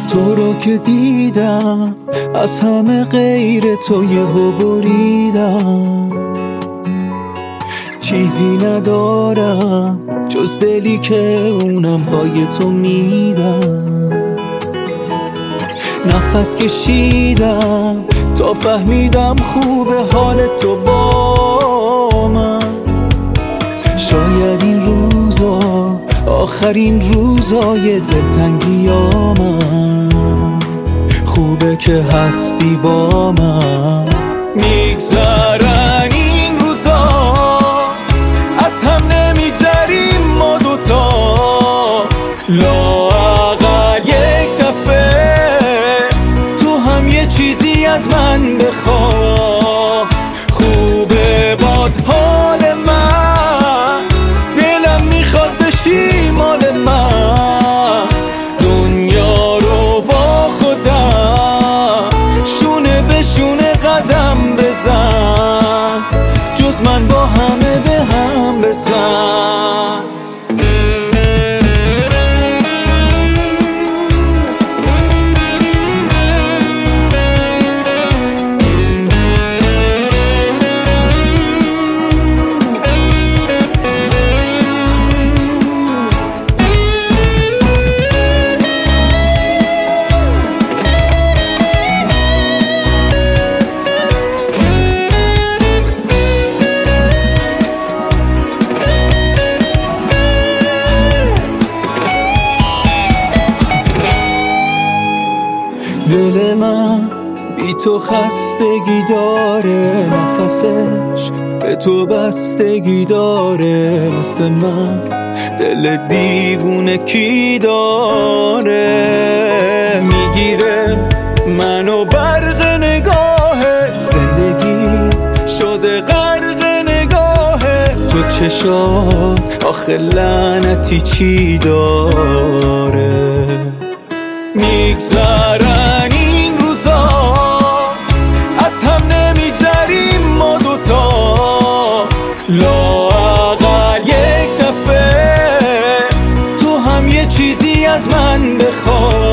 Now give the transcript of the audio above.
تو رو که دیدم از همه غیر تو یهو بریدم، چیزی ندارم جز دلی که اونم پای تو میدم. نفس کشیدم تا فهمیدم خوبه حال تو با من. شاید این روزا آخرین روزای دلتنگیامم، خوبه که هستی با من. میگذرن این روزا از هم نمیگذریم ما دوتا، لااقل یک دفعه تو هم یه چیزی از من بخوا. خوبه باد حال من، دلم میخواد بشی مال من. دنیا رو با خودم شونه به شونه قدم بزن، جز من با همه به هم بزن. دل من بی تو خستگی داره، نفسش به تو بستگی داره. مثل من دل دیوونه کی داره، میگیره منو برق نگاهه. زندگی شده غرق نگاهه، تو چشات آخه لعنتی چی داره. میگذرن این روزا از هم نمیگذریم ما دوتا، لااقل یک دفعه تو هم یه چیزی از من بخوا.